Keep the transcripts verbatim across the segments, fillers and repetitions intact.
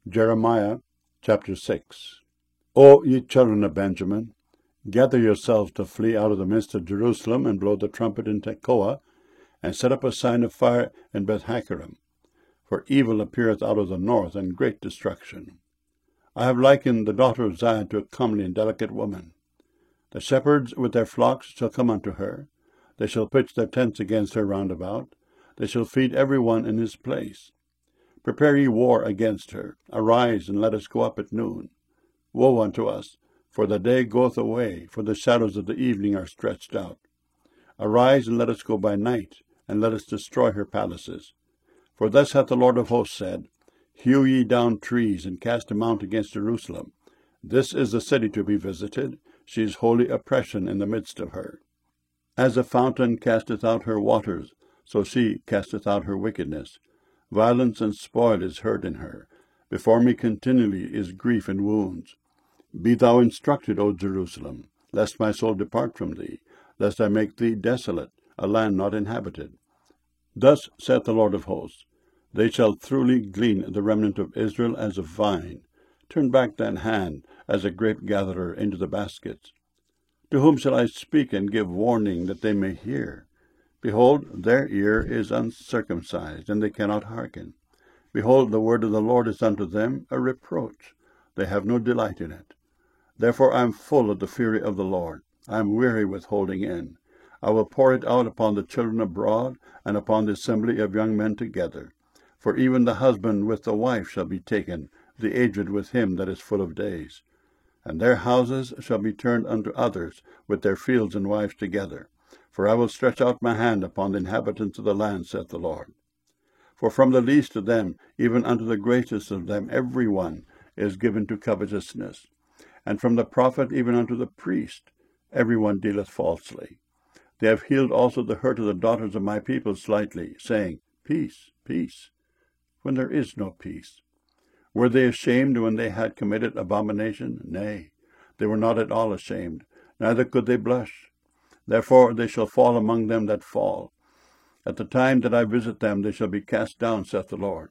Jeremiah chapter six. O ye children of Benjamin, gather yourselves to flee out of the midst of Jerusalem, and blow the trumpet in Tekoa, and set up a sign of fire in Beth-hakkerem. For evil appeareth out of the north, and great destruction. I have likened the daughter of Zion to a comely and delicate woman. The shepherds with their flocks shall come unto her. They shall pitch their tents against her round about. They shall feed every one in his place. Prepare ye war against her. Arise, and let us go up at noon. Woe unto us, for the day goeth away, for the shadows of the evening are stretched out. Arise, and let us go by night, and let us destroy her palaces. For thus hath the Lord of hosts said, Hew ye down trees, and cast a mount against Jerusalem. This is the city to be visited. She is holy oppression in the midst of her. As a fountain casteth out her waters, so she casteth out her wickedness. Violence and spoil is heard in her. Before me continually is grief and wounds. Be thou instructed, O Jerusalem, lest my soul depart from thee, lest I make thee desolate, a land not inhabited. Thus saith the Lord of hosts, They shall truly glean the remnant of Israel as a vine. Turn back thine hand as a grape-gatherer into the baskets. To whom shall I speak and give warning that they may hear? Behold, their ear is uncircumcised, and they cannot hearken. Behold, the word of the Lord is unto them a reproach. They have no delight in it. Therefore I am full of the fury of the Lord. I am weary with holding in. I will pour it out upon the children abroad, and upon the assembly of young men together. For even the husband with the wife shall be taken, the aged with him that is full of days. And their houses shall be turned unto others, with their fields and wives together. For I will stretch out my hand upon the inhabitants of the land, saith the Lord. For from the least of them, even unto the greatest of them, every one is given to covetousness. And from the prophet even unto the priest, every one dealeth falsely. They have healed also the hurt of the daughters of my people slightly, saying, Peace, peace, when there is no peace. Were they ashamed when they had committed abomination? Nay, they were not at all ashamed, neither could they blush. Therefore they shall fall among them that fall. At the time that I visit them, they shall be cast down, saith the Lord.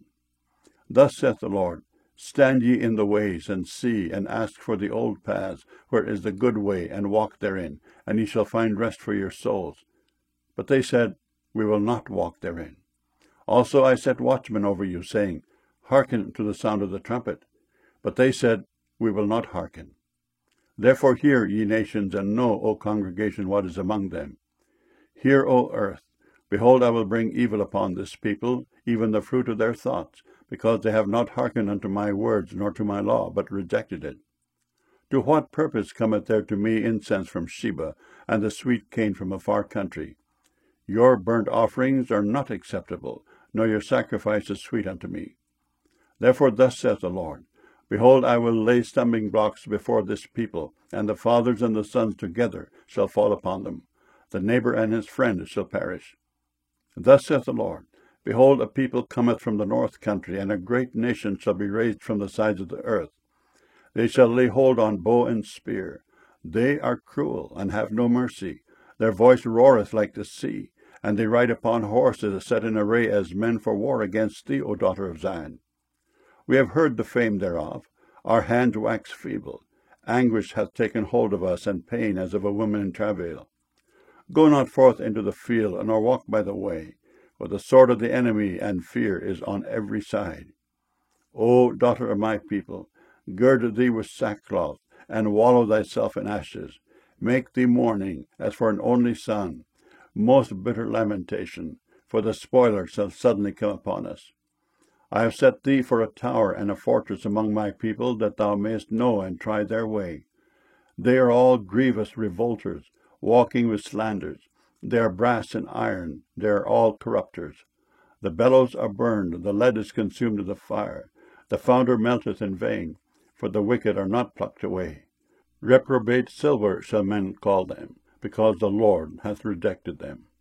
Thus saith the Lord, Stand ye in the ways, and see, and ask for the old paths, where is the good way, and walk therein, and ye shall find rest for your souls. But they said, We will not walk therein. Also I set watchmen over you, saying, Hearken to the sound of the trumpet. But they said, We will not hearken. Therefore hear, ye nations, and know, O congregation, what is among them. Hear, O earth. Behold, I will bring evil upon this people, even the fruit of their thoughts, because they have not hearkened unto my words, nor to my law, but rejected it. To what purpose cometh there to me incense from Sheba, and the sweet cane from a far country? Your burnt offerings are not acceptable, nor your sacrifices sweet unto me. Therefore thus saith the Lord, Behold, I will lay stumbling blocks before this people, and the fathers and the sons together shall fall upon them. The neighbor and his friend shall perish. Thus saith the Lord, Behold, a people cometh from the north country, and a great nation shall be raised from the sides of the earth. They shall lay hold on bow and spear. They are cruel, and have no mercy. Their voice roareth like the sea, and they ride upon horses set in array as men for war against thee, O daughter of Zion. We have heard the fame thereof. Our hands wax feeble. Anguish hath taken hold of us, and pain as of a woman in travail. Go not forth into the field, nor walk by the way, for the sword of the enemy and fear is on every side. O daughter of my people, gird thee with sackcloth, and wallow thyself in ashes. Make thee mourning, as for an only son, most bitter lamentation, for the spoiler shall suddenly come upon us. I have set thee for a tower and a fortress among my people, that thou mayest know and try their way. They are all grievous revolters, walking with slanders. They are brass and iron, they are all corrupters. The bellows are burned, the lead is consumed in the fire. The founder melteth in vain, for the wicked are not plucked away. Reprobate silver shall men call them, because the Lord hath rejected them.